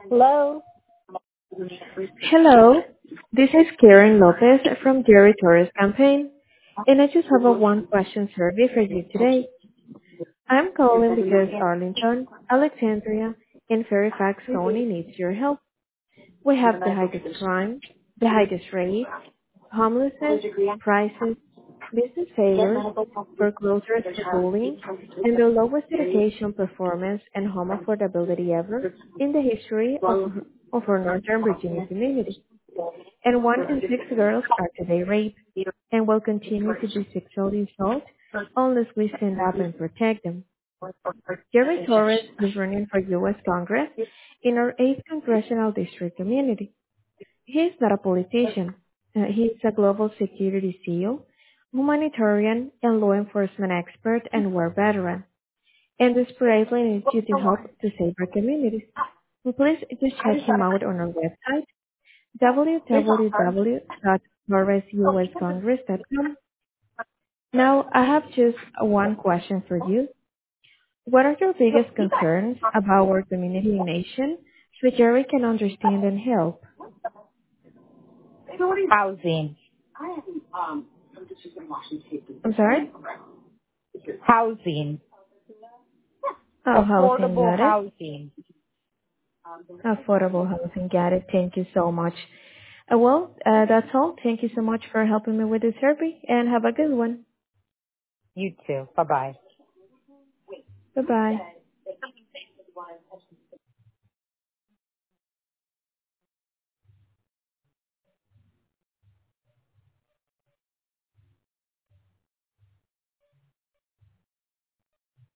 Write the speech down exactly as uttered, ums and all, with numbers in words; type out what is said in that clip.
Hello. Hello, this is Karen Lopez from Jerry Torres campaign, and I just have a one-question survey for you today. I'm calling because Arlington, Alexandria, and Fairfax County needs your help. We have the highest crime, the highest rate, homelessness, prices, business failures, foreclosures schooling, and the lowest education performance and home affordability ever in the history of, of our Northern Virginia community. And one in six girls are today raped and will continue to be sexually assaulted unless we stand up and protect them. Jerry Torres is running for U S Congress in our eighth Congressional District community. He is not a politician. Uh, he is a global security SEAL, humanitarian, and law enforcement expert and war veteran, and desperately needs you to help to save our communities. So please just check him out on our website w w w dot torres u s congress dot com. Now, I have just one question for you. What are your biggest concerns about our community and nation so Jerry can understand and help? Housing. I'm sorry? Housing. Oh, housing, Affordable got it. housing. Affordable housing, got it. Thank you so much. Uh, well, uh, that's all. Thank you so much for helping me with the survey, and have a good one. You too. Bye bye. Bye-bye.